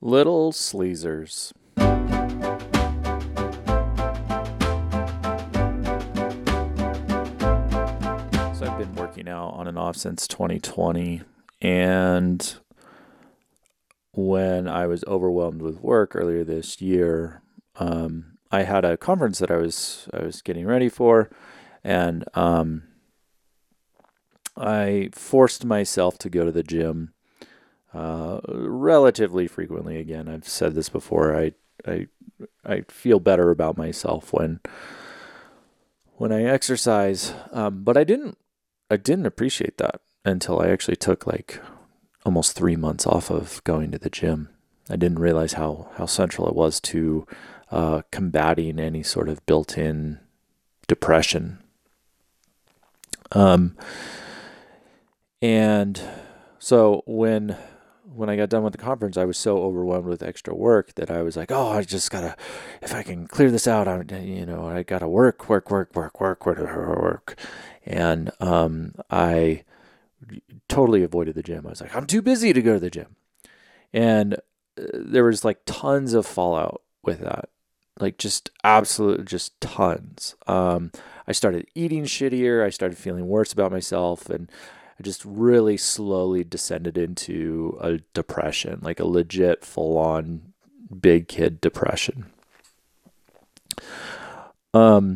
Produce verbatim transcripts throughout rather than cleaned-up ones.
Little Sleezers. So I've been working out on and off since twenty twenty, and when I was overwhelmed with work earlier this year, um, I had a conference that I was I was getting ready for, and um, I forced myself to go to the gym uh, relatively frequently. Again, I've said this before. I I I feel better about myself when when I exercise, um, but I didn't I didn't appreciate that until I actually took like almost three months off of going to the gym. I didn't realize how how central it was to uh, combating any sort of built-in depression. Um, and so when when I got done with the conference, I was so overwhelmed with extra work that I was like, oh, I just gotta, if I can clear this out, I, you know, I gotta work, work, work, work, work, work, work. And um, I totally avoided the gym. I was like, I'm too busy to go to the gym. And uh, there was like tons of fallout with that. Like just absolute, just tons. Um, I started eating shittier. I started feeling worse about myself. And I just really slowly descended into a depression, like a legit full-on big kid depression. Um,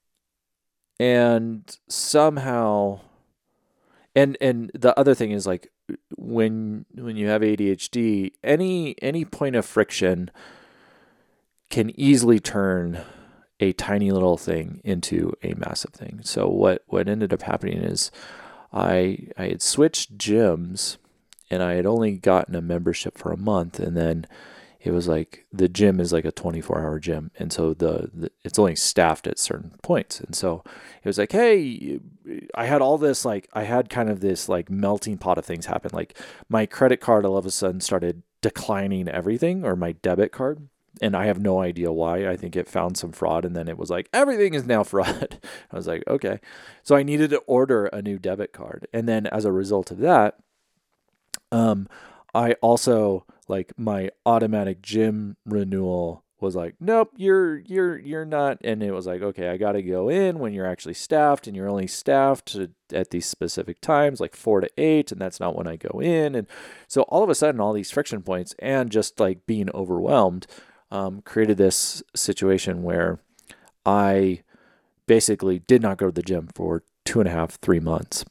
and somehow, and and the other thing is like when when you have A D H D, any any point of friction can easily turn a tiny little thing into a massive thing. So what what ended up happening is I I had switched gyms, and I had only gotten a membership for a month, and then it was like the gym is like a twenty-four hour gym, and so the, the it's only staffed at certain points, and so it was like, hey, I had all this like I had kind of this like melting pot of things happen. Like my credit card all of a sudden started declining everything, or my debit card. And I have no idea why. I think it found some fraud, and then it was like, everything is now fraud. I was like, okay. So I needed to order a new debit card. And then as a result of that, um, I also, like, my automatic gym renewal was like, nope, you're, you're, you're not. And it was like, okay, I got to go in when you're actually staffed, and you're only staffed to, at these specific times, like four to eight. And that's not when I go in. And so all of a sudden, all these friction points and just like being overwhelmed, Um, created this situation where I basically did not go to the gym for two and a half, three months.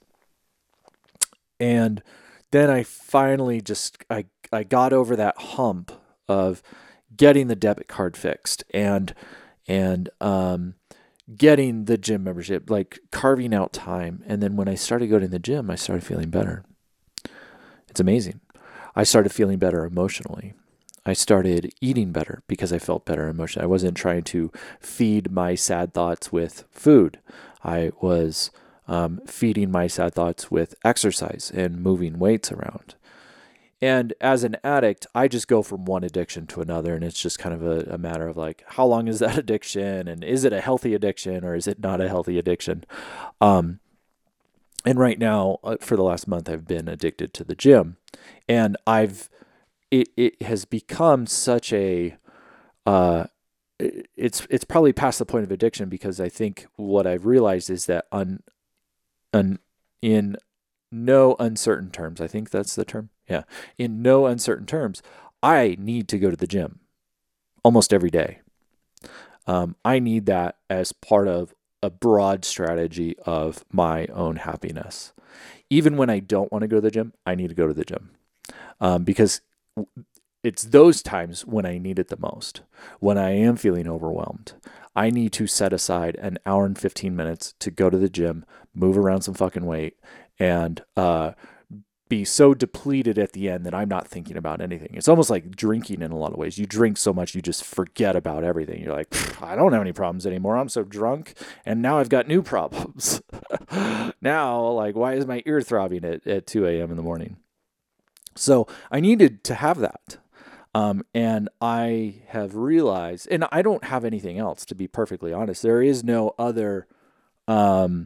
And then I finally just, I, I got over that hump of getting the debit card fixed and, and, um, getting the gym membership, like carving out time. And then when I started going to the gym, I started feeling better. It's amazing. I started feeling better emotionally. I started eating better because I felt better emotionally. I wasn't trying to feed my sad thoughts with food. I was um, feeding my sad thoughts with exercise and moving weights around. And as an addict, I just go from one addiction to another. And it's just kind of a, a matter of like, how long is that addiction? And is it a healthy addiction or is it not a healthy addiction? Um, and right now, uh, for the last month, I've been addicted to the gym. And I've It it has become such a, uh, it's it's probably past the point of addiction, because I think what I've realized is that un, un, in no uncertain terms, I think that's the term, yeah, in no uncertain terms, I need to go to the gym almost every day. Um, I need that as part of a broad strategy of my own happiness. Even when I don't want to go to the gym, I need to go to the gym, um, because it's those times when I need it the most, when I am feeling overwhelmed. I need to set aside an hour and fifteen minutes to go to the gym, move around some fucking weight, and uh, be so depleted at the end that I'm not thinking about anything. It's almost like drinking in a lot of ways. You drink so much, you just forget about everything. You're like, I don't have any problems anymore. I'm so drunk, and now I've got new problems. Now, like, why is my ear throbbing at, at two a.m. in the morning? So I needed to have that. Um, and I have realized, and I don't have anything else, to be perfectly honest. There is no other, um,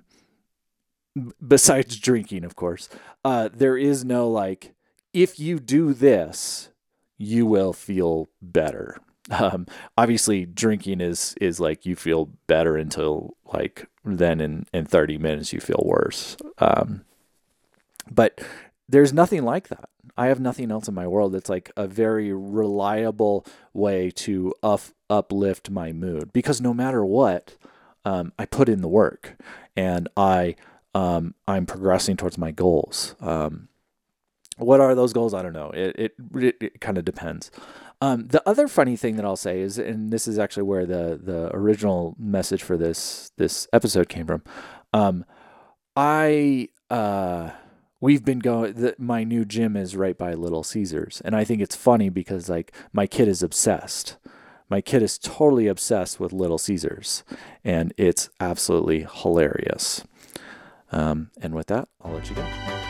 besides drinking, of course, uh, there is no like, if you do this, you will feel better. Um, obviously, drinking is is like you feel better until like then in in thirty minutes you feel worse. Um, but there's nothing like that. I have nothing else in my world that's like a very reliable way to up, uplift my mood, because no matter what, um, I put in the work, and I um, I'm progressing towards my goals. Um, what are those goals? I don't know. It it, it, it kind of depends. Um, the other funny thing that I'll say is, and this is actually where the the original message for this this episode came from. Um, I uh, we've been going. The, my new gym is right by Little Caesars, and I think it's funny because like my kid is obsessed. My kid is totally obsessed with Little Caesars, and it's absolutely hilarious. Um, and with that, I'll let you go.